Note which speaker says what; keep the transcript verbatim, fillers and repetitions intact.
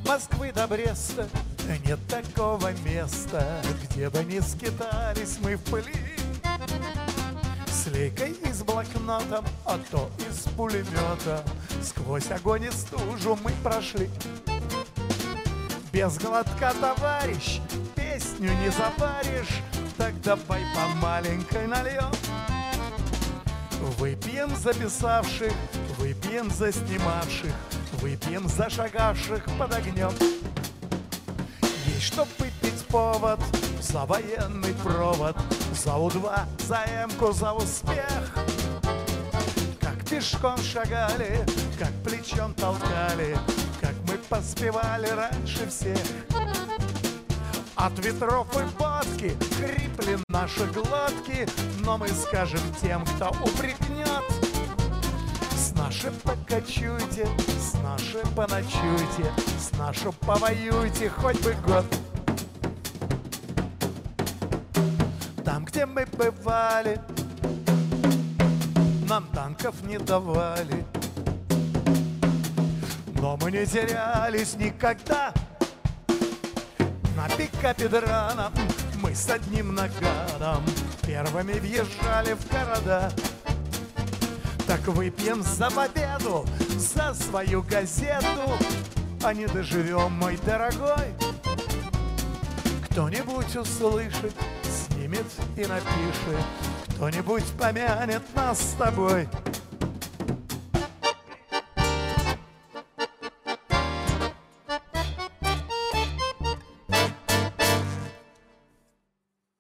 Speaker 1: Москвы до Бреста нет такого места, где бы не скитались мы в пыли. С лейкой и с блокнотом, а то и с пулемета сквозь огонь и стужу мы прошли. Без глотка, товарищ, песню не заваришь, так давай по маленькой нальем. Выпьем за писавших, выпьем за снимавших, выпьем за шагавших под огнем. Есть чтоб выпить повод за военный провод, за У два, за Эмку, за успех. Как пешком шагали, как плечом толкали, как мы поспевали раньше всех. От ветров и водки хрипли наши глотки, но мы скажем тем, кто упрекнет: с нашей покачуйте, с нашей поночуйте, с нашей повоюйте хоть бы год. Там, где мы бывали, нам танков не давали, но мы не терялись никогда. На пикапе драном мы с одним наганом первыми въезжали в города. Так выпьем за победу, за свою газету, а не доживем, мой дорогой. Кто-нибудь услышит, снимет и напишет, кто-нибудь помянет нас с тобой.